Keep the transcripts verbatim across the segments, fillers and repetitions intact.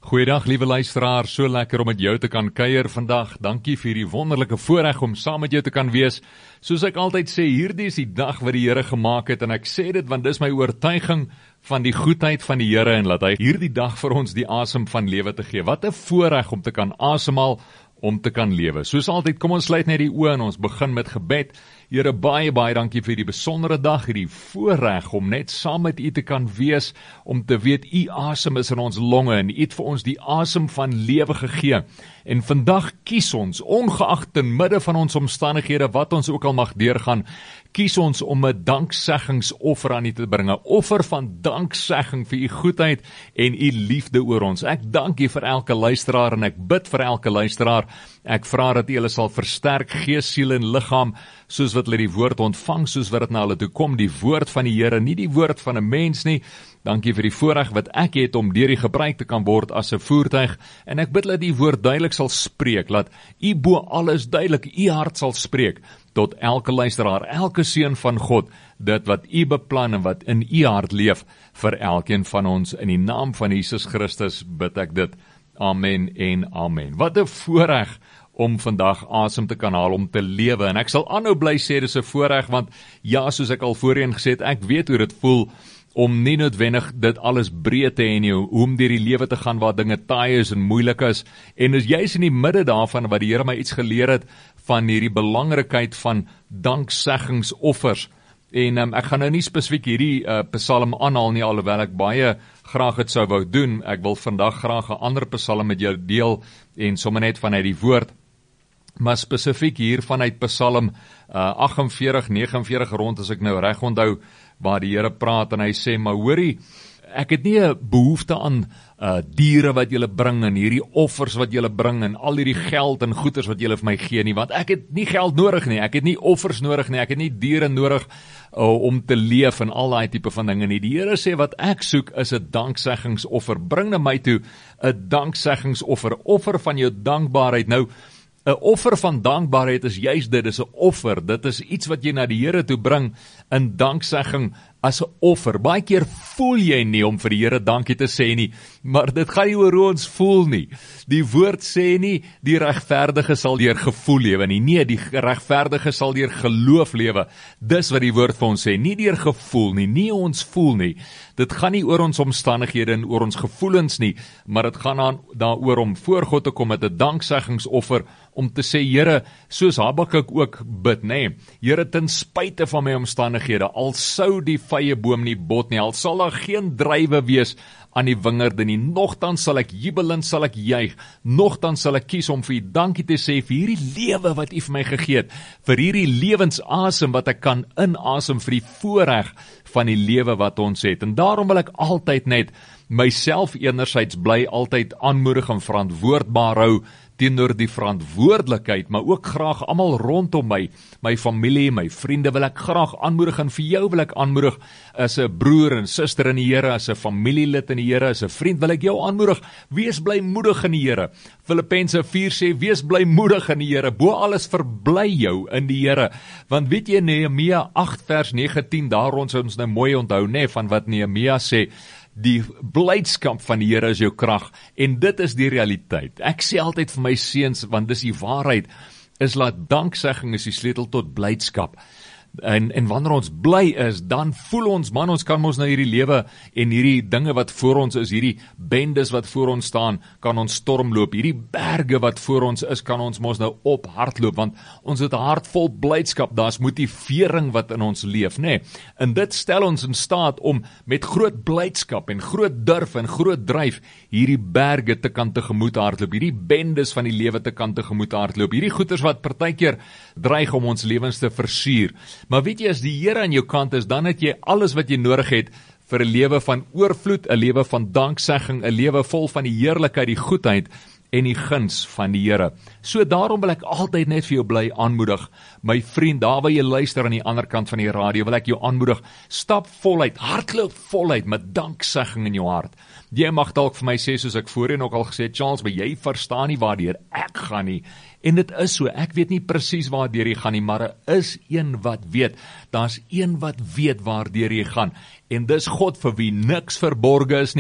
Goeiedag liewe luisteraar, so lekker om met jou te kan kuier vandag. Dankie vir die wonderlike voorreg om saam met jou te kan wees. Soos ek altyd sê, hierdie is die dag wat die Here gemaak het en ek sê dit want dis my oortuiging van die goedheid van die Here en laat hy hierdie dag vir ons die asem van lewe te gee. Wat 'n voorreg om te kan asemhaal, om te kan lewe. Soos altyd, kom ons sluit net die oë en ons begin met gebed. Here, baie, baie dankie vir die besondere dag, hierdie voorreg om net saam met U te kan wees, om te weet U asem is in ons longe en U het vir ons die asem van lewe gegee. En vandag kies ons, ongeag te midde van ons omstandighede, wat ons ook al mag deurgaan, kies ons om 'n danksegingsoffer aan U te bring, 'n offer van danksegging vir U goedheid en U liefde oor ons. Ek dank U vir elke luisteraar en ek bid vir elke luisteraar. Ek vra dat U hulle sal versterk, gees, siel en liggaam, soos wat hulle die woord ontvang, soos wat dit na hulle toe kom, die woord van die Here, nie die woord van 'n mens nie. Dankie vir die voorreg wat ek het om deur U gebruik te kan word as 'n voertuig, en ek bid dat U woord duidelik sal spreek, laat U bo alles duidelik U hart sal spreek, tot elke luisteraar, elke seun van God, dit wat U beplan en wat in U hart leef, vir elkeen van ons, in die naam van Jesus Christus bid ek dit. Amen en amen. Wat 'n voorreg om vandag asem te kan haal, om te lewe, en ek sal aanhou bly sê, dis 'n voorreg, want ja, soos ek al voorheen gesê het, ek weet hoe dit voel, om nie noodwendig dit alles breed te hê nie, hoe om deur die lewe te gaan waar dinge taai is en moeilik is, en is juis in die midde daarvan wat die Here my iets geleer het van hierdie belangrikheid van dankseggingsoffers. En um, ek gaan nou nie spesifiek hierdie uh, psalm aanhaal nie, alhoewel ek baie graag het sou wou doen. Ek wil vandag graag 'n ander psalm met jou deel en sommer net vanuit die woord, maar spesifiek hier vanuit Psalm uh, agt en veertig, nege en veertig rond, as ek nou reg onthou, waar die Here praat en hy sê, maar hoorie, ek het nie 'n behoefte aan uh, diere wat julle bring en hierdie offers wat julle bring en al hierdie geld en goeders wat julle vir my gee nie, want ek het nie geld nodig nie, ek het nie offers nodig nie, ek het nie diere nodig uh, om te leef en al daai tipe van dinge nie. Die Here sê wat ek soek is 'n dankseggingoffer. Bring na my toe 'n dankseggingoffer, offer van jou dankbaarheid. Nou, 'n offer van dankbaarheid is juist dit, is 'n offer. Dit is iets wat jy na die Here toe bring in danksegging as 'n offer. Baie keer voel jy nie om vir die Here dankie te sê nie, maar dit gaan nie oor hoe ons voel nie. Die woord sê nie die regverdige sal deur gevoel lewe nie. Nee, die regverdige sal deur geloof lewe. Dis wat die woord vir ons sê, nie deur gevoel nie, nie ons voel nie. Dit gaan nie oor ons omstandighede en oor ons gevoelens nie, maar dit gaan aan daaroor om voor God te kom met 'n dankseggingoffer, om te sê, Here, soos Habakuk ook bid, nê, Here, ten spyte van my omstandighede, al sou die vye boom nie bot nie, al sal daar geen druiwe wees aan die wingerde nie, nogtans sal ek jubelend, sal ek juig, nogtans sal ek kies om vir U dankie te sê vir hierdie lewe wat U vir my gegee het, vir hierdie lewensasem wat ek kan inasem, vir die voorreg van die lewe wat ons het. En daarom wil ek altyd net myself enerzijds bly altyd aanmoedig en verantwoordbaar hou teenoor die verantwoordelikheid, maar ook graag almal rondom my, my familie, my vriende wil ek graag aanmoedig, en vir jou wil ek aanmoedig, as 'n broer en suster in die Here, as 'n familielid in die Here, as 'n vriend, wil ek jou aanmoedig, wees blymoedig in die Here. Filippense vier sê, wees blymoedig in die Here, bo alles verbly jou in die Here, want weet jy, Nehemia agt vers negentien, daar rond sou ons nou mooi onthou, nee, van wat Nehemia sê, die blydskap van die Here is jou krag, en dit is die realiteit. Ek sê altyd vir my seuns, want dis die waarheid, is laat danksegging is die sleutel tot blydskap. En, en wanneer ons bly is, dan voel ons, man, ons kan ons nou hierdie lewe en hierdie dinge wat voor ons is, hierdie bendes wat voor ons staan, kan ons stormloop, hierdie berge wat voor ons is, kan ons mos nou op hardloop, want ons het 'n hart vol blydskap, daar's motivering wat in ons leef, nê, nee. En dit stel ons in staat om met groot blydskap en groot durf en groot dryf hierdie berge te kan tegemoet hardloop, hierdie bendes van die lewe te kan tegemoet hardloop, hierdie goeters wat partykeer dreig om ons lewens te versuur. Maar weet jy, as die Here aan jou kant is, dan het jy alles wat jy nodig het vir 'n lewe van oorvloed, 'n lewe van danksegging, 'n lewe vol van die heerlikheid, die goedheid en die guns van die Here. So daarom wil ek altyd net vir jou bly aanmoedig, my vriend, daar waar jy luister aan die ander kant van die radio, wil ek jou aanmoedig, stap voluit, hardloop voluit met danksegging in jou hart. Jy mag dalk vir my sê, soos ek voorheen ook al gesê, Charles, maar jy verstaan nie waardeur ek gaan nie. En dit is so, ek weet nie presies waardeur jy gaan nie, maar daar is een wat weet, daar's een wat weet waardeur jy gaan, en dis God vir wie niks verborge is nie,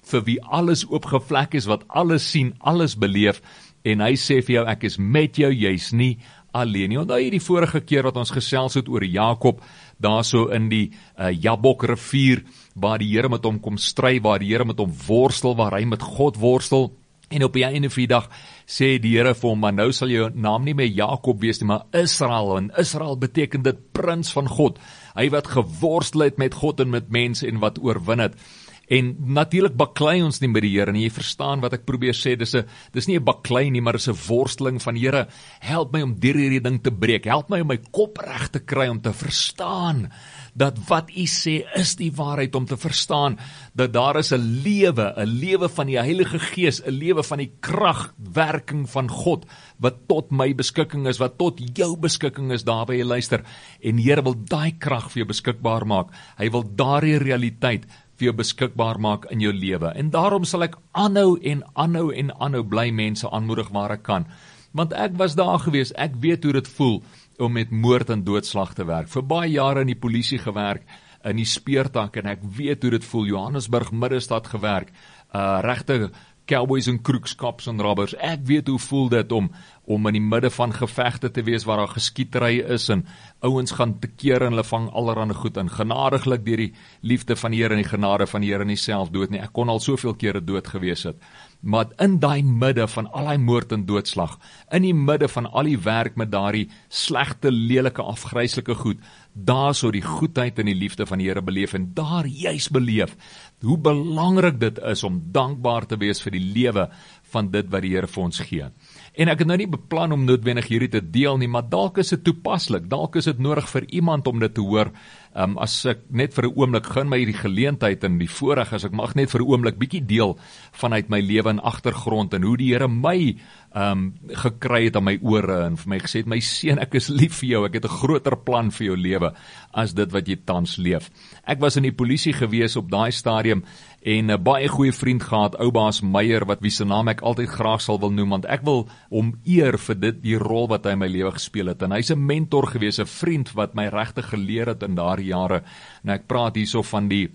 vir wie alles oopgevlek is, wat alles sien, alles beleef, en hy sê vir jou, ek is met jou, jy's nie alleen nie. Onthou jy die vorige keer wat ons gesels het oor Jakob, daar so in die uh, Jabok rivier, waar die Here met hom kom stry, waar die Here met hom worstel, waar hy met God worstel, en op die einde van die dag sê die Here vir hom, maar nou sal jou naam nie meer Jakob wees nie, maar Israel, en Israel beteken dit prins van God, hy wat geworstel het met God en met mense, en wat oorwin het. En natuurlik baklei ons nie met die Here nie, jy verstaan wat ek probeer sê, dis, a, dis nie 'n baklei nie, maar dis 'n worsteling van Here, help my om deur hierdie ding te breek, help my om my kop reg te kry, om te verstaan, dat wat U sê is die waarheid, om te verstaan, dat daar is 'n lewe, 'n lewe van die Heilige Gees, 'n lewe van die kragwerking van God, wat tot my beskikking is, wat tot jou beskikking is, daar waar jy luister, en Here wil daai krag vir jou beskikbaar maak, hy wil daardie realiteit vir jou beskikbaar maak in jou lewe. En daarom sal ek aanhou en aanhou en aanhou bly mense aanmoedig waar ek kan. Want ek was daar gewees, ek weet hoe dit voel om met moord en doodslag te werk. Vir baie jare in die polisie gewerk, in die speurtak, en ek weet hoe dit voel, Johannesburg Middestad gewerk, uh, regte cowboys en crooks, cops en robbers. Ek weet hoe voel dit om, om in die midde van gevegte te wees waar daar geskietery is en ouens gaan tekeer en hulle vang allerhande goed in. Genadiglik deur die liefde van die Here en die genade van die Here nie self dood nie. Ek kon al soveel kere dood gewees het. Maar in daai midde van al die moord en doodslag, in die midde van al die werk met daardie slegte, lelike, afgryslike goed, daar so die goedheid en die liefde van die Here beleef en daar juis beleef hoe belangrik dit is om dankbaar te wees vir die lewe van dit wat die Here vir ons gee. En ek het nou nie beplan om noodwendig hierdie te deel nie, maar dalk is dit toepaslik, dalk is dit nodig vir iemand om dit te hoor. Um, as ek net vir 'n oomblik gun my die geleentheid en die voorreg, as ek mag net vir 'n oomblik bietjie deel vanuit my lewe en agtergrond en hoe die Here my um, gekry het aan my ore en vir my gesê het, my seun, ek is lief vir jou, ek het 'n groter plan vir jou lewe as dit wat jy tans leef. Ek was in die polisie gewees op daai stadium en 'n baie goeie vriend gehad, ou baas Meyer, wat wie se naam ek altyd graag sal wil noem, want ek wil hom eer vir dit, die rol wat hy in my lewe gespeel het. En hy's 'n mentor gewees, 'n vriend wat my regtig geleer het in daardie jare. En ek praat hierso van die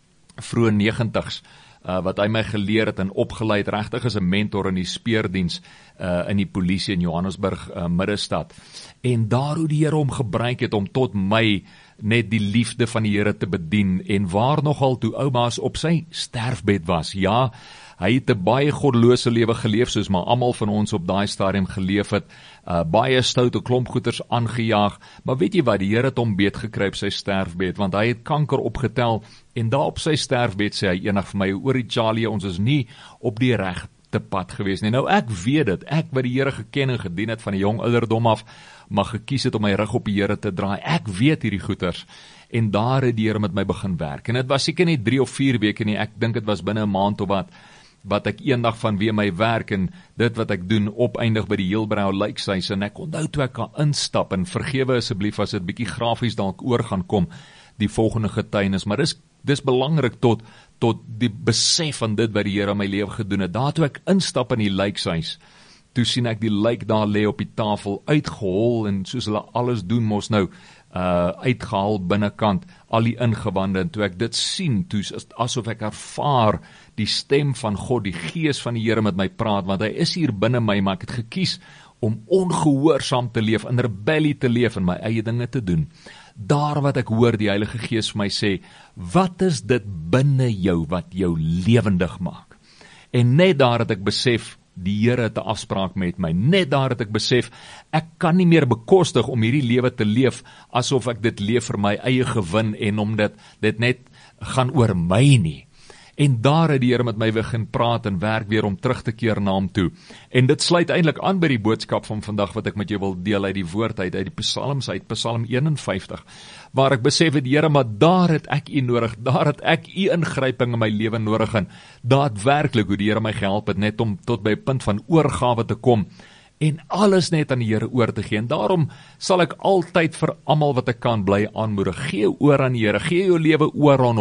vroeë negentigs, uh, wat hy my geleer het en opgelei het, regtig as 'n mentor in die speurdiens uh, in die polisie in Johannesburg uh, Middestad. En daar hoe die Here hom gebruik het om tot my net die liefde van die Here te bedien, en waar nogal toe ouma's op sy sterfbed was, ja, hy het 'n baie goddelose lewe geleef, soos maar almal van ons op daai stadium geleef het, uh, baie stoute klompgoeters aangejaag, maar weet jy wat, die Here het hom beet gekry op sy sterfbed, want hy het kanker opgetel, en daar op sy sterfbed sê hy eendag vir my, oor Charlie, ons is nie op die regte pad gewees nie. Nou ek weet dit, ek wat die Here geken en gedien het van die jong ouderdom af, maar gekies het om my rug op die Here te draai, ek weet hierdie goeters, en daar het die Here met my begin werk, en dit was seker nie drie of vier weke nie, ek dink dit was binne 'n maand of wat, wat ek eendag van weer my werk en dit wat ek doen opeindig by die Heilbron Lijkhuis, en ek onthou toe ek kan instap, en vergewe asseblief as dit bietjie grafies dalk oor gaan kom, die volgende getuienis, maar dis, dis belangrik tot, tot die besef van dit wat die Here in my lewe gedoen het. Daar toe ek instap in die Lijkhuis, toe sien ek die lijk daar lê op die tafel, uitgehol, en soos hulle alles doen mos nou, uh, uitgehaal binnekant, al die ingewande, en toe ek dit sien, toe is asof ek ervaar die stem van God, die gees van die Here met my praat, want hy is hier binne my, maar ek het gekies om ongehoorsaam te leef, in rebellie te leef, en my eie dinge te doen. Daar wat ek hoor die Heilige Gees vir my sê, wat is dit binne jou wat jou lewendig maak? En net daar het ek besef, die Here het 'n afspraak met my, net daar het ek besef, ek kan nie meer bekostig om hierdie lewe te leef, asof ek dit leef vir my eie gewin, en omdat dit net gaan oor my nie. En daar het die Here met my begin praat en werk weer om terug te keer na hom toe. En dit sluit eintlik aan by die boodskap van vandag wat ek met jou wil deel uit die woord uit, uit die psalms uit, Psalm eenenvyftig, waar ek besef het, Here, maar daar het ek U nodig, daar het ek U ingryping in my lewe nodig, en daadwerklik hoe die Here my gehelp het, net om tot by 'n punt van oorgawe te kom, en alles net aan die Here oor te gee. En daarom sal ek altyd vir almal wat ek kan bly aanmoedig, gee oor aan die Here, gee jou lewe oor aan hom,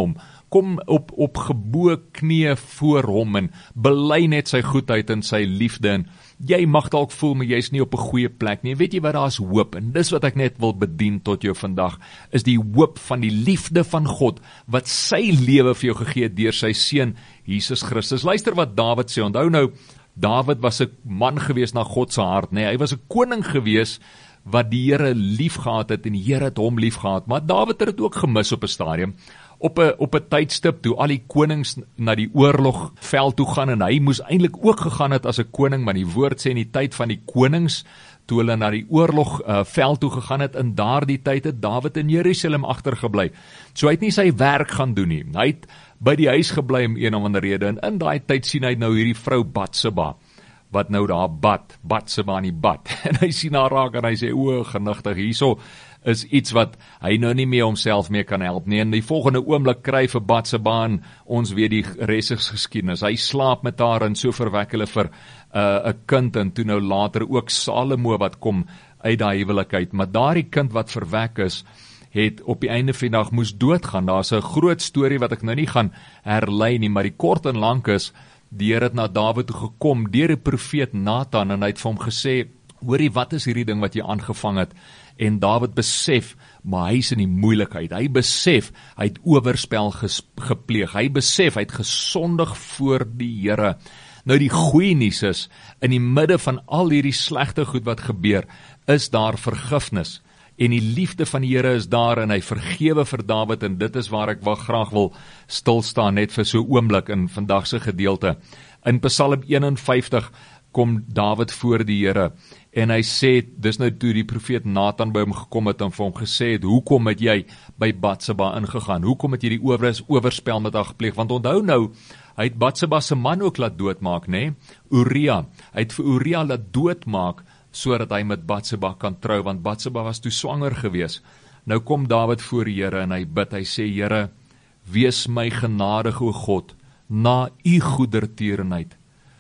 kom op, op geboë knieë voor hom en bely net sy goedheid en sy liefde en jy mag dalk voel, maar jy's nie op 'n goeie plek nie. Weet jy wat, daar is hoop en dis wat ek net wil bedien tot jou vandag, is die hoop van die liefde van God, wat sy lewe vir jou gegee het deur sy seun Jesus Christus. Luister wat Dawid sê, onthou nou, Dawid was 'n man gewees na God se hart, nee, hy was 'n koning gewees wat die Here lief gehad het en die Here het hom lief gehad, maar Dawid het dit ook gemis op 'n stadium, op 'n op 'n tydstip toe al die konings na die oorlogveld toe gaan en hy moes eintlik ook gegaan het as 'n koning, maar die woord sê in die tyd van die konings toe hulle na die oorlogveld uh, toe gegaan het, in daardie tyd het Dawid in Jerusalem agtergebly. So hy het nie sy werk gaan doen nie. Hy het by die huis gebly om een of ander rede en in daai tyd sien hy nou hierdie vrou Batseba wat nou daar bad, Batseba in die bad. En hy sien haar raak en hy sê, o, genigtig, hierso is iets wat hy nou nie meer homself mee kan help nie. En die volgende oomblik kry vir Batseba en ons weet die res is geskiedenis. Hy slaap met haar en so verwek hulle vir 'n uh, kind en toe nou later ook Salomo wat kom uit daai huwelikheid. Maar daardie kind wat verwek is, het op die einde van die dag moes doodgaan. Daar's 'n groot storie wat ek nou nie gaan herlei nie, maar die kort en lank is, die Here het na Dawid toe gekom deur die profeet Nathan en hy het vir hom gesê, hoorie, wat is hierdie ding wat jy aangevang het? En Dawid besef, maar hy is in die moeilikheid. Hy besef, hy het oorspel ges, gepleeg. Hy besef, hy het gesondig voor die Here. Nou die goeie nuus is, in die midde van al hierdie slegte goed wat gebeur, is daar vergifnis. En die liefde van die Here is daar en hy vergewe vir Dawid en dit is waar ek wel graag wil stilstaan net vir so 'n oomblik in vandag se gedeelte. In Psalm eenenvyftig kom Dawid voor die Here en hy sê, dis nou toe die profeet Nathan by hom gekom het en vir hom gesê het, hoekom het jy by Batseba ingegaan? Hoekom het jy die oor, oorspel met haar gepleeg? Want onthou nou, hy het Batseba se man ook laat doodmaak, nê? Uria, hy het vir Uria laat doodmaak sodat hy met Batseba kan trou, want Batseba was toe swanger gewees. Nou kom Dawid voor die Here en hy bid, hy sê, Here, wees my genadig, o God, na u goedertierenheid.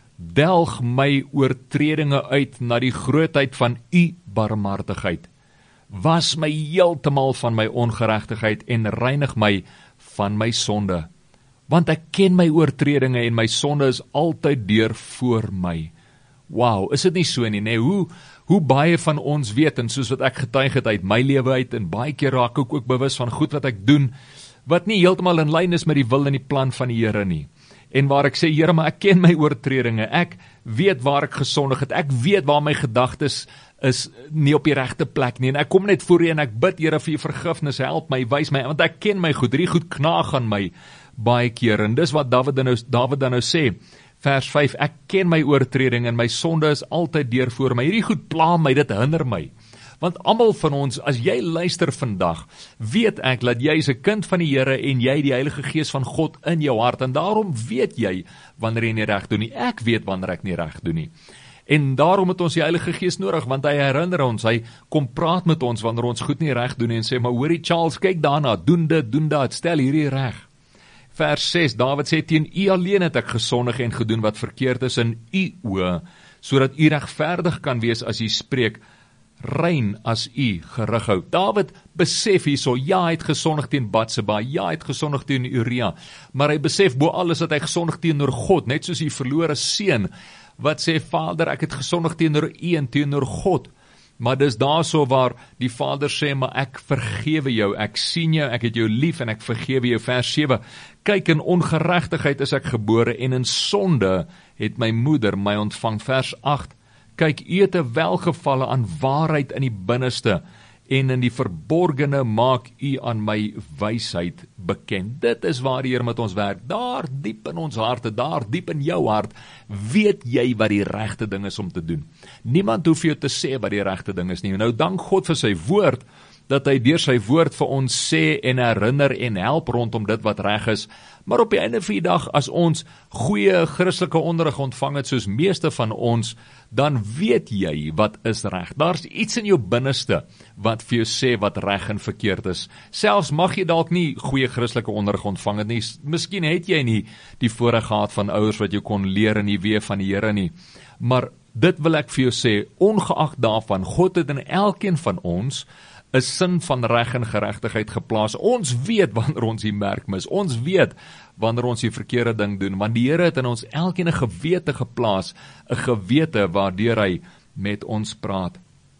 Delg my oortredinge uit na die grootheid van u barmhartigheid. Was my heeltemal van my ongeregtigheid en reinig my van my sonde. Want ek ken my oortredinge en my sonde is altyd deur voor my. Wow, is dit nie so nie, nee, hoe, hoe baie van ons weet, en soos wat ek getuig het uit my lewe uit, en baie keer raak ek ook bewus van goed wat ek doen, wat nie heeltemal in lyn is met die wil en die plan van die Here nie. En waar ek sê, Here, maar ek ken my oortredinge, ek weet waar ek gesondig het, ek weet waar my gedagtes is nie op die regte plek nie, en ek kom net voor U en ek bid, Here, vir U vergifnis, help my, wys my, want ek ken my goed, hierdie goed knaag aan my baie keer, en dis wat Dawid dan nou, Dawid dan nou sê, vers vyf, ek ken my oortreding en my sonde is altyd deur voor my. Hierdie goed pla my, dit hinder my. Want almal van ons, as jy luister vandag, weet ek dat jy is 'n kind van die Here en jy die Heilige Gees van God in jou hart en daarom weet jy wanneer jy nie reg doen nie. Ek weet wanneer ek nie reg doen nie. En daarom het ons die Heilige Gees nodig, want hy herinner ons, hy kom praat met ons wanneer ons goed nie reg doen nie en sê, maar hoorie Charles, kyk daarna, doen dit, doen dat, stel hierdie reg. Vers ses, Dawid sê, teen U alleen het ek gesondig en gedoen wat verkeerd is in U oë, sodat U regverdig kan wees as U spreek, rein as U gerig hou. Dawid besef hierso, ja, hy het gesondig teen Batseba, ja, hy het gesondig teen Uria, maar hy besef bo alles dat hy gesondig teenoor God, net soos die verlore seun, wat sê, Vader, ek het gesondig teenoor U en teenoor God. Maar dis daarso waar die Vader sê, maar ek vergewe jou, ek sien jou, ek het jou lief en ek vergewe jou. Vers sewe, kyk, in ongeregtigheid is ek gebore en in sonde het my moeder my ontvang. Vers agt, kyk, U het 'n welgevalle aan waarheid in die binneste en in die verborgene maak U aan my wysheid bekend. Dit is waar die Here met ons werk. Daar diep in ons harte, daar diep in jou hart, weet jy wat die regte ding is om te doen. Niemand hoef jou te sê wat die regte ding is nie. Nou dank God vir sy woord, dat hy deur sy woord vir ons sê en herinner en help rondom dit wat reg is. Maar op die einde van die dag, as ons goeie Christelike onderrig ontvang het, soos meeste van ons, dan weet jy wat is reg. Daar's iets in jou binneste wat vir jou sê wat reg en verkeerd is. Selfs mag jy dalk nie goeie Christelike onderrig ontvang het nie. Miskien het jy nie die voorreg gehad van ouers wat jou kon leer in die weë van die Here nie. Maar dit wil ek vir jou sê, ongeag daarvan, God het in elkeen van ons 'n sin van reg en geregtigheid geplaas. Ons weet wanneer ons die merk mis. Ons weet wanneer ons die verkeerde ding doen, want die Here het in ons elkeen 'n gewete geplaas, 'n gewete waardeur hy met ons praat.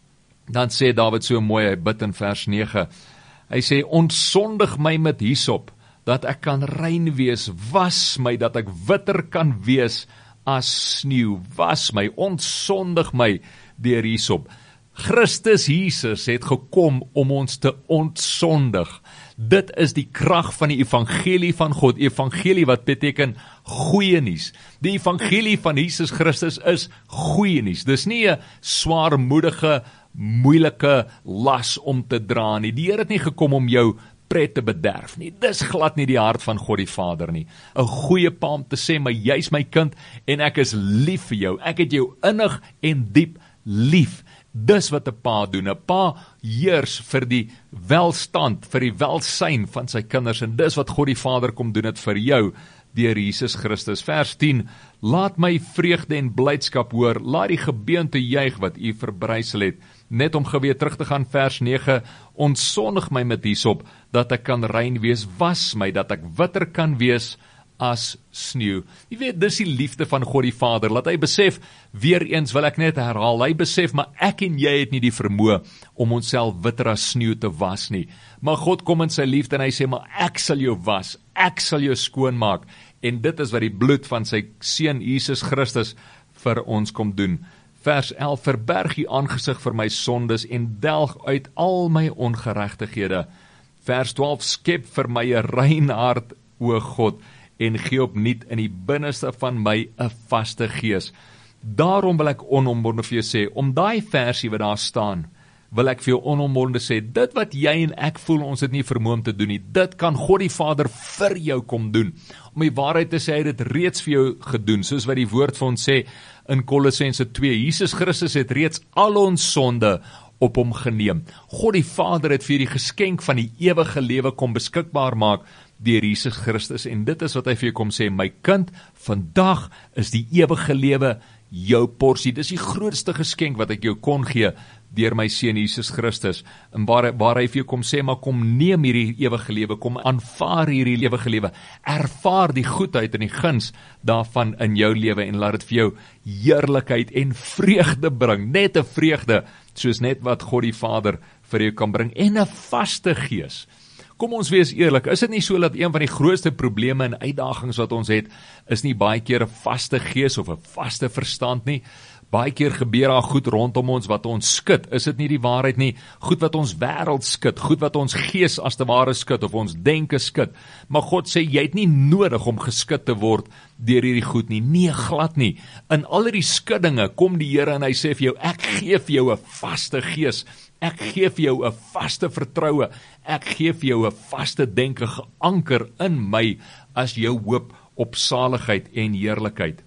Dan sê Dawid so mooi, hy bid in vers nege, hy sê, ontsondig my met hyssop, dat ek kan rein wees, was my, dat ek witter kan wees as sneeu, was my, ontsondig my deur hyssop. Christus Jesus het gekom om ons te ontsondig. Dit is die krag van die evangelie van God, evangelie wat beteken goeie nuus. Die evangelie van Jesus Christus is goeie nuus. Dis nie 'n swaarmoedige, moeilike las om te dra nie. Die Here het nie gekom om jou pret te bederf nie. Dis glad nie die hart van God die Vader nie. 'n Goeie pa om te sê, maar jy's my kind en ek is lief vir jou. Ek het jou innig en diep lief. Dis wat 'n pa doen. 'n Pa heers vir die welstand, vir die welsyn van sy kinders, en dis wat God die Vader kom doen het vir jou deur Jesus Christus. Vers tien, laat my vreugde en blydskap hoor, laat die gebeente juig wat u verbrysel het. Net om geweer terug te gaan, vers nege, ontsondig my met hyssop, dat ek kan rein wees, was my, dat ek witter kan wees as sneeu. Jy weet, dis die liefde van God die Vader, laat hy besef, weer eens wil ek net herhaal, hy besef, maar ek en jy het nie die vermoë om onsself witter as sneeu te was nie. Maar God kom in sy liefde en hy sê, maar ek sal jou was, ek sal jou skoon maak, en dit is wat die bloed van sy seun Jesus Christus vir ons kom doen. Vers elf, verberg u aangesig vir my sondes en delg uit al my ongeregtighede. Vers twaalf, skep vir my 'n rein hart, o God, en gee opnuut in die binneste van my 'n vaste gees. Daarom wil ek onomwonde vir jou sê, om daai versie wat daar staan, wil ek vir jou onomwonde sê, dit wat jy en ek voel, ons het nie vermoë om te doen nie, dit kan God die Vader vir jou kom doen. Om die waarheid te sê, hy het dit reeds vir jou gedoen, soos wat die woord vir ons sê in Kolossense twee, Jesus Christus het reeds al ons sonde op hom geneem. God die Vader het vir die geskenk van die ewige lewe kom beskikbaar maak deur Jesus Christus, en dit is wat hy vir jou kom sê, my kind, vandag is die ewige lewe jou porsie. Dis die grootste geskenk wat ek jou kon gee deur my seun Jesus Christus, en waar, waar hy vir jou kom sê, maar kom neem hierdie ewige lewe, kom aanvaar hierdie ewige lewe, ervaar die goedheid en die guns daarvan in jou lewe, en laat dit vir jou heerlikheid en vreugde bring, net 'n vreugde, soos net wat God die Vader vir jou kan bring, en 'n vaste gees. Kom ons wees eerlik, is dit nie so dat een van die grootste probleme en uitdagings wat ons het, is nie baie keer 'n vaste gees of 'n vaste verstand nie? Baie keer gebeur daar goed rondom ons wat ons skud, is dit nie die waarheid nie? Goed wat ons wêreld skud, goed wat ons gees as te ware skud, of ons denke skud. Maar God sê, jy het nie nodig om geskud te word deur hierdie goed nie, nee, glad nie. In al hierdie skuddinge kom die Here en hy sê vir jou, ek gee vir jou 'n vaste gees, ek gee vir jou 'n vaste vertroue, ek gee vir jou 'n vaste denke geanker in my as jou hoop op saligheid en heerlikheid.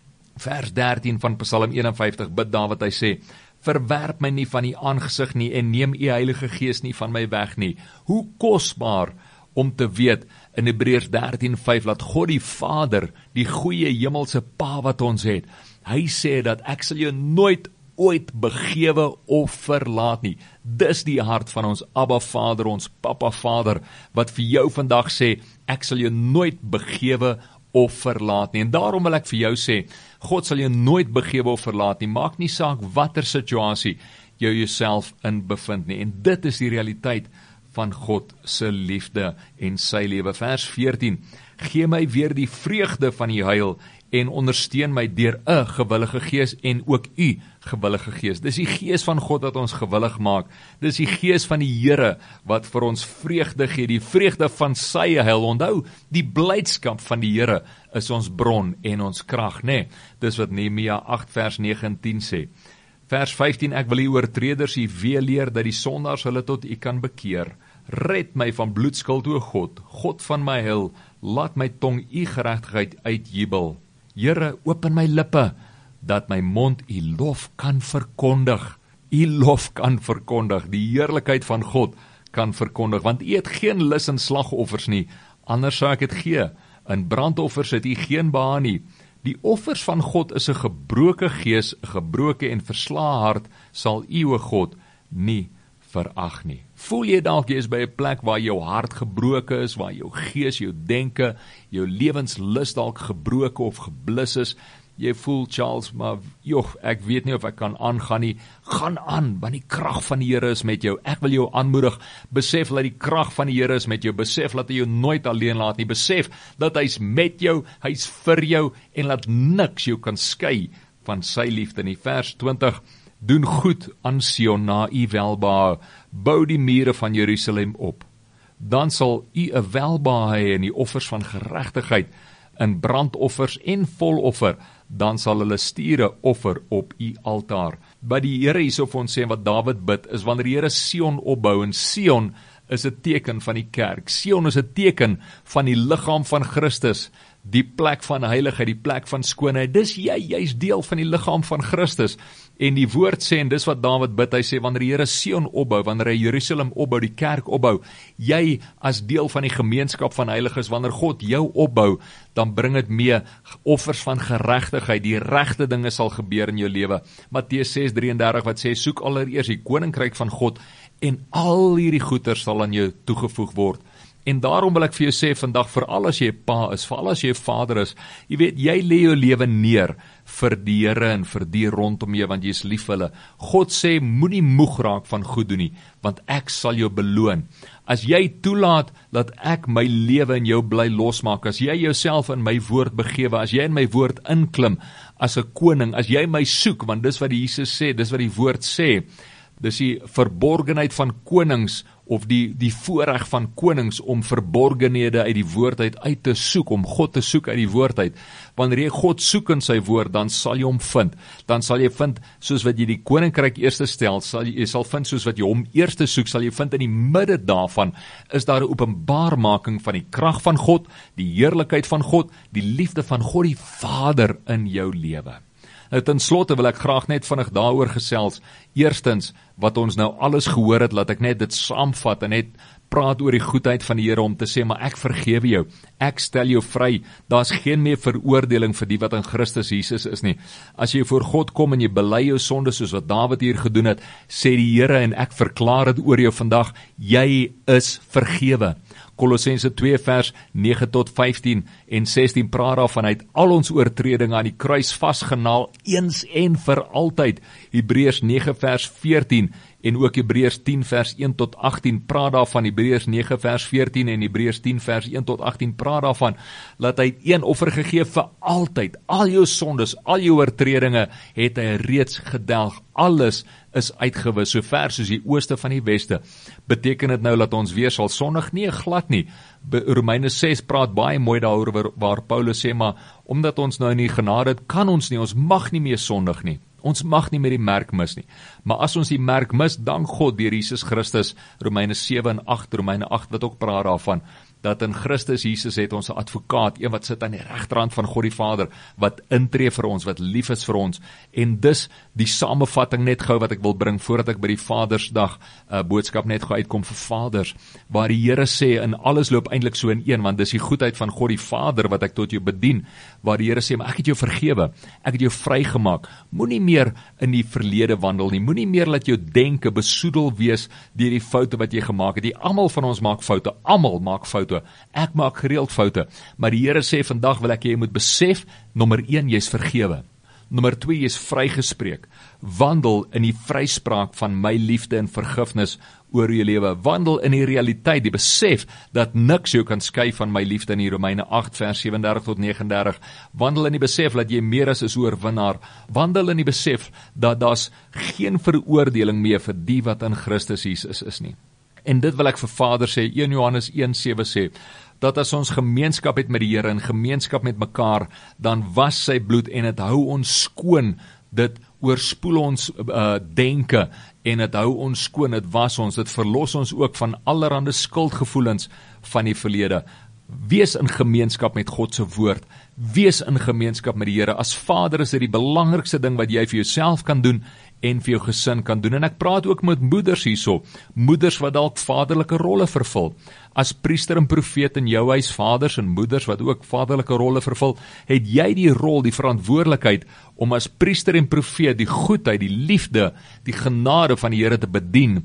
Vers dertien van Psalm eenenvyftig bid Dawid, hy sê, verwerp my nie van die aangesig nie en neem u Heilige Gees nie van my weg nie. Hoe kosbaar om te weet in Hebreërs dertien vyf dat God die Vader, die goeie hemelse Pa wat ons het, hy sê dat ek sal jou nooit ooit begewe of verlaat nie. Dis die hart van ons Abba Vader, ons Papa Vader, wat vir jou vandag sê, ek sal jou nooit begewe of verlaat nie. En daarom wil ek vir jou sê, God sal jou nooit begewe of verlaat nie. Maak nie saak watter situasie jy jouself in bevind nie. En dit is die realiteit van God se liefde en sy lewe. Vers veertien, gee my weer die vreugde van die heil en ondersteun my deur 'n gewillige gees en ook u gewillige gees. Dis die gees van God wat ons gewillig maak. Dis die gees van die Here wat vir ons vreugde gee, die vreugde van sy heil. Onthou, die blydskap van die Here is ons bron en ons krag, nê? Nee, dis wat Nehemia agt vers nege en tien sê. Vers vyftien, ek wil die oortreders u wee leer dat die sondaars hulle tot u kan bekeer. Red my van bloedskuld, o God, God van my heil, laat my tong u geregtigheid uitjubel. Here, open my lippe, dat my mond u lof kan verkondig. U lof kan verkondig, die heerlikheid van God kan verkondig, want u het geen lus in slagoffers nie, anders sou ek het gee. In brandoffers het u geen behaag nie. Die offers van God is 'n gebroke gees, 'n gebroke en verslae hart, sal u, o God, nie verag nie. Voel jy dalk jy is by 'n plek waar jou hart gebroken is, waar jou gees, jou denke, jou lewenslus dalk gebroken of geblus is. Jy voel, Charles, maar joh, ek weet nie of ek kan aangaan nie. Gaan aan, want die krag van die Here is met jou. Ek wil jou aanmoedig, besef dat die krag van die Here is met jou, besef dat hy jou nooit alleen laat nie, besef dat hy's met jou, hy's vir jou, en laat niks jou kan skei van sy liefde nie. Vers twintig, doen goed aan Sion na u welbehae, bou die mure van Jerusalem op. Dan sal u 'n welbehae hê in die offers van geregtigheid, in brandoffers en voloffer, dan sal hulle stiere offer op u altaar. By die Here hierso vir ons sê wat Dawid bid, is wanneer die Here Sion opbou, en Sion is 'n teken van die kerk. Sion is 'n teken van die liggaam van Christus, die plek van heiligheid, die plek van skoonheid. Dis jy, jy's deel van die liggaam van Christus. En die woord sê, en dis wat Dawid bid, hy sê, wanneer die Here Sion opbou, wanneer hy Jerusalem opbou, die kerk opbou, jy as deel van die gemeenskap van heiliges, wanneer God jou opbou, dan bring dit mee offers van geregtigheid, die regte dinge sal gebeur in jou lewe. Matteus ses drie en dertig wat sê, soek allereers die koninkryk van God, en al hierdie goeders sal aan jou toegevoeg word. En daarom wil ek vir jou sê vandag, veral as jy 'n pa is, veral as jy 'n vader is, jy weet, jy lê jou lewe neer vir die Here en vir die rondom jou, want jy is lief vir hulle. God sê, moenie moeg raak van goed doen nie, want ek sal jou beloon. As jy toelaat dat ek my lewe in jou bly losmaak, as jy jouself in my woord begewe, as jy in my woord inklim as 'n koning, as jy my soek, want dis wat die Jesus sê, dis wat die woord sê, dis die verborgenheid van konings, of die, die voorreg van konings om verborgenhede uit die woord uit uit te soek, om God te soek uit die woord uit. Wanneer jy God soek in sy woord, dan sal jy hom vind. Dan sal jy vind, soos wat jy die koninkryk eerste stel, sal jy, jy sal vind soos wat jy hom eerste soek, sal jy vind in die midde daarvan, is daar 'n openbaarmaking van die krag van God, die heerlikheid van God, die liefde van God die Vader in jou lewe. Nou, ten slotte wil ek graag net vinnig daaroor gesels. Eerstens, wat ons nou alles gehoor het, laat ek net dit saamvat en net praat oor die goedheid van die Here om te sê, maar ek vergewe jou, ek stel jou vry, daar's geen meer veroordeling vir die wat in Christus Jesus is nie. As jy voor God kom en jy bely jou sonde soos wat Dawid hier gedoen het, sê die Here, en ek verklaar dit oor jou vandag, jy is vergewe. Kolossense twee vers nege tot vyftien en sestien praat daarvan, hy het al ons oortredinge aan die kruis vasgenaal, eens en vir altyd. Hebreërs nege vers veertien en ook Hebreërs tien vers een tot agttien praat daarvan, Hebreërs nege vers veertien en Hebreërs tien vers een tot agttien praat daarvan, dat hy een offer gegee vir altyd, al jou sondes, al jou oortredinge, het hy reeds gedelg, alles is uitgewis, so ver soos die ooste van die weste. Beteken dit nou dat ons weer sal sondig? Nee, glad nie. Romeine ses praat baie mooi daaroor, waar Paulus sê, maar omdat ons nou in die genade het, kan ons nie, ons mag nie meer sondig nie. Ons mag nie meer die merk mis nie. Maar as ons die merk mis, dank God deur Jesus Christus, Romeine sewe en agt, Romeine agt wat ook praat daarvan, dat in Christus Jesus het ons 'n advokaat, een wat sit aan die regterhand van God die Vader, wat intree vir ons, wat lief is vir ons, en dis die samevatting net gou wat ek wil bring, voordat ek by die Vadersdag uh, boodskap net gou uitkom vir vaders, waar die Here sê, en alles loop eintlik so in een, want dis die goedheid van God die Vader, wat ek tot jou bedien, waar die Here sê, maar ek het jou vergewe, ek het jou vrygemaak, moenie meer in die verlede wandel nie, moenie meer laat jou denke besoedel wees deur die foute wat jy gemaak het, die almal van ons maak foute, almal maak foute, ek maak gereeld foute, maar die Here sê vandag wil ek jy moet besef, nommer een, jy is vergewe, nommer twee, jy is vrygespreek, wandel in die vryspraak van my liefde en vergifnis oor jou lewe, wandel in die realiteit, die besef dat niks jou kan skei van my liefde in die Romeine agt vers sewe en dertig tot nege en dertig, wandel in die besef dat jy meer as 'n oorwinnaar, wandel in die besef dat daar's geen veroordeling meer vir die wat in Christus Jesus is nie. En dit wil ek vir Vader sê, een Johannes een sewe sê, dat as ons gemeenskap het met die Here en gemeenskap met mekaar, dan was sy bloed en het hou ons skoon, dit oorspoel ons uh, denke en het hou ons skoon, dit was ons, dit verlos ons ook van allerhande skuldgevoelens van die verlede. Wees in gemeenskap met God se woord, wees in gemeenskap met die Here. As vader is dit die belangrikste ding wat jy vir jouself kan doen en vir jou gesin kan doen. En ek praat ook met moeders hierso, moeders wat dalk vaderlike rolle vervul. As priester en profeet in jou huis, vaders en moeders wat ook vaderlike rolle vervul, het jy die rol, die verantwoordelikheid om as priester en profeet die goedheid, die liefde, die genade van die Here te bedien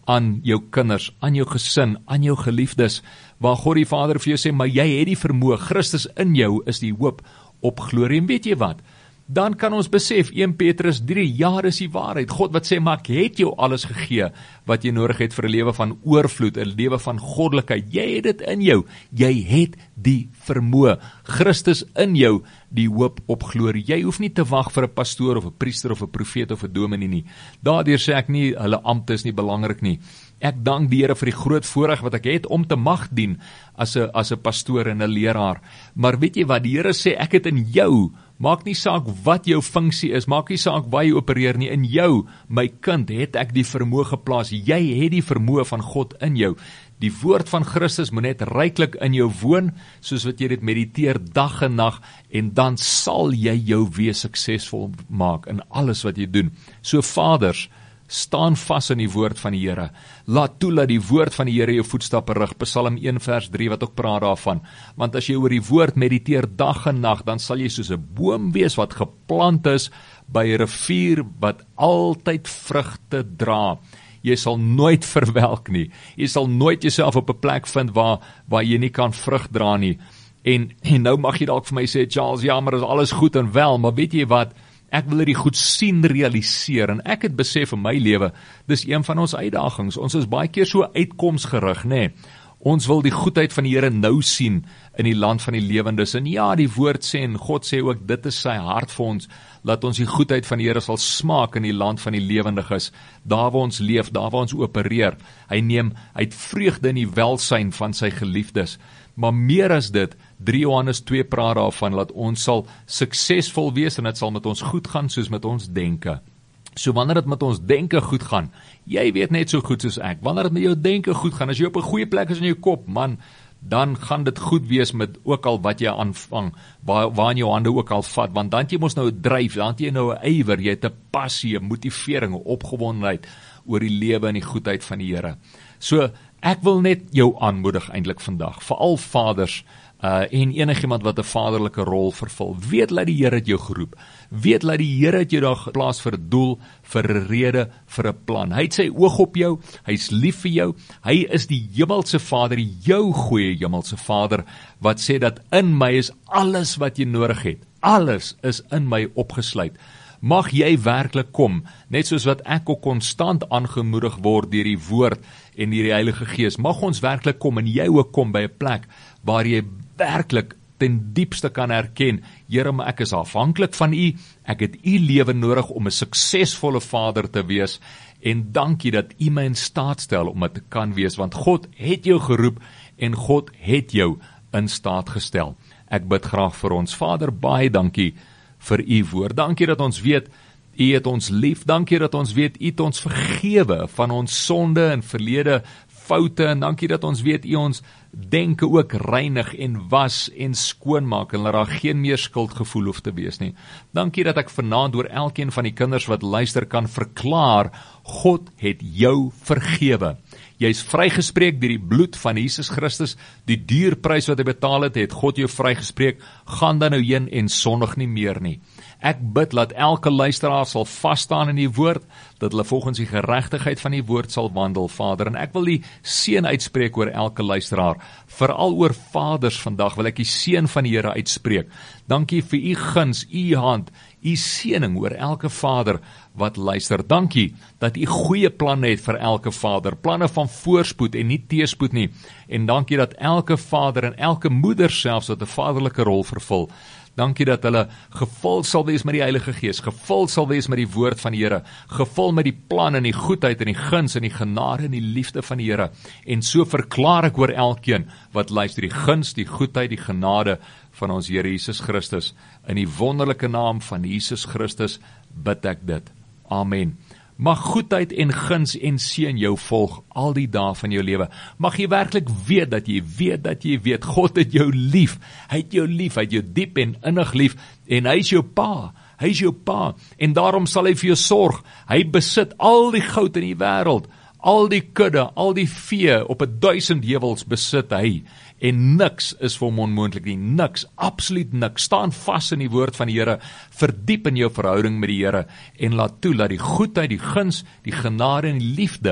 aan jou kinders, aan jou gesin, aan jou geliefdes, waar God die Vader vir jou sê, maar jy het die vermoë, Christus in jou is die hoop op glorie. En weet jy wat? Dan kan ons besef, Eerste Petrus drie, ja, dis die waarheid. God wat sê, maar ek het jou alles gegee wat jy nodig het vir 'n lewe van oorvloed, 'n lewe van goddelikheid. Jy het dit in jou. Jy het die vermoë. Christus in jou, die hoop op glorie. Jy hoef nie te wag vir 'n pastoor of 'n priester of 'n profeet of 'n dominee nie. Daardeur sê ek nie, hulle ampte is nie belangrik nie. Ek dank die Here vir die groot voorreg wat ek het om te mag dien as 'n as 'n pastoor en 'n leraar. Maar weet jy wat, die Here sê, ek het in jou, maak nie saak wat jou funksie is, maak nie saak waar jy opereer nie, in jou, my kind, het ek die vermoë geplaas. Jy het die vermoë van God in jou. Die woord van Christus moet net ryklik in jou woon, soos wat jy dit mediteer dag en nag, en dan sal jy jou wees suksesvol maak in alles wat jy doen. So vaders, staan vas in die woord van die Here. Laat toe dat die woord van die Here jou voetstappe rig. Psalm een vers drie wat ook praat daarvan. Want as jy oor die woord mediteer dag en nag, dan sal jy soos 'n boom wees wat geplant is by 'n rivier wat altyd vrugte dra. Jy sal nooit verwelk nie. Jy sal nooit jouself op 'n plek vind waar waar jy nie kan vrug dra nie. En, en nou mag jy dalk vir my sê, Charles, ja, maar is alles goed en wel, maar weet jy wat? Ek wil dit goed sien realiseer, en ek het besef in my lewe, dis een van ons uitdagings. Ons is baie keer so uitkomsgerig, nê? Nee. Ons wil die goedheid van die Here nou sien in die land van die lewendes. En ja, die woord sê, en God sê ook, dit is sy hart vir ons, laat ons die goedheid van die Here sal smaak in die land van die lewendiges, daar waar ons leef, daar waar ons opereer. Hy neem, hy het vreugde in die welsyn van sy geliefdes. Maar meer as dit, drie Johannes twee praat daarvan, dat ons sal suksesvol wees, en dit sal met ons goed gaan, soos met ons denke. So wanneer dit met ons denke goed gaan, jy weet net so goed soos ek, wanneer dit met jou denke goed gaan, as jy op 'n goeie plek is in jou kop, man, dan gaan dit goed wees met ook al wat jy aanvang, waar, waar in jou hande ook al vat, want dan het jy mos nou 'n dryf, dan het jy nou 'n ywer, jy het 'n passie, 'n motivering, 'n opgewondenheid oor die lewe en die goedheid van die Here. So, ek wil net jou aanmoedig eintlik vandag, veral vaders, Uh, en enigiemand wat 'n vaderlike rol vervul, weet dat die Here het jou geroep, weet dat die Here het jou daar geplaas vir 'n doel, vir 'n rede, vir 'n plan. Hy het sy oog op jou, hy's lief vir jou, hy is die hemelse Vader, jou goeie hemelse Vader, wat sê dat in my is alles wat jy nodig het, alles is in my opgesluit. Mag jy werklik kom, net soos wat ek ook konstant aangemoedig word deur die woord en deur die Heilige Gees, mag ons werklik kom en jy ook kom by 'n plek waar jy werklik ten diepste kan erken, Here, maar ek is afhanklik van U, ek het U lewe nodig om 'n suksesvolle vader te wees, en dankie dat U my in staat stel om dit te kan wees, want God het jou geroep, en God het jou in staat gestel. Ek bid graag vir ons. Vader, baie dankie vir U woord. Dankie dat ons weet, U het ons lief. Dankie dat ons weet, U het ons vergewe van ons sonde en verlede foute, en dankie dat ons weet, U ons denke ook reinig en was en skoonmaak, en dat daar geen meer skuldgevoel hoef te wees nie. Dankie dat ek vanaand door elkeen van die kinders wat luister kan verklaar, God het jou vergewe. Jy is vrygespreek deur die bloed van Jesus Christus, die duur prys wat hy betaal het, het God jou vrygespreek. Gaan dan nou heen en sondig nie meer nie. Ek bid dat elke luisteraar sal vasstaan in die woord, dat hulle volgens die geregtigheid van die woord sal wandel, Vader. En ek wil die seën uitspreek oor elke luisteraar, veral oor vaders vandag, wil ek die seën van die Here uitspreek. Dankie vir U guns, U hand, U seëning oor elke vader wat luister. Dankie dat U goeie planne het vir elke vader, planne van voorspoed en nie teëspoed nie. En dankie dat elke vader en elke moeder selfs wat 'n vaderlike rol vervul, dankie dat hulle gevul sal wees met die Heilige Gees, gevul sal wees met die woord van die Here, gevul met die plan en die goedheid en die guns en die genade en die liefde van die Here. En so verklaar ek oor elkeen wat luister, die guns, die goedheid, die genade van ons Here Jesus Christus. In die wonderlike naam van Jesus Christus bid ek dit. Amen. Mag goedheid en guns en seën jou volg al die dae van jou lewe. Mag jy werklik weet dat jy weet dat jy weet, God het jou lief. Hy het jou lief, hy het jou diep en innig lief, en hy is jou pa. Hy is jou pa, en daarom sal hy vir jou sorg. Hy besit al die goud in die wêreld, al die kudde, al die vee op 'n duisend heuwels besit hy. En niks is vir hom onmoontlik nie, niks, absoluut niks. Staan vas in die woord van die Here, verdiep in jou verhouding met die Here, en laat toe, laat die goedheid, die guns, die genade en die liefde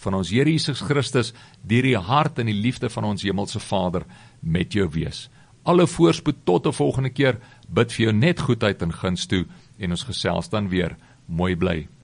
van ons Here Jesus Christus deur die hart en die liefde van ons hemelse Vader met jou wees. Alle voorspoed tot 'n volgende keer, bid vir jou net goedheid en guns toe en ons gesels dan weer. Mooi bly.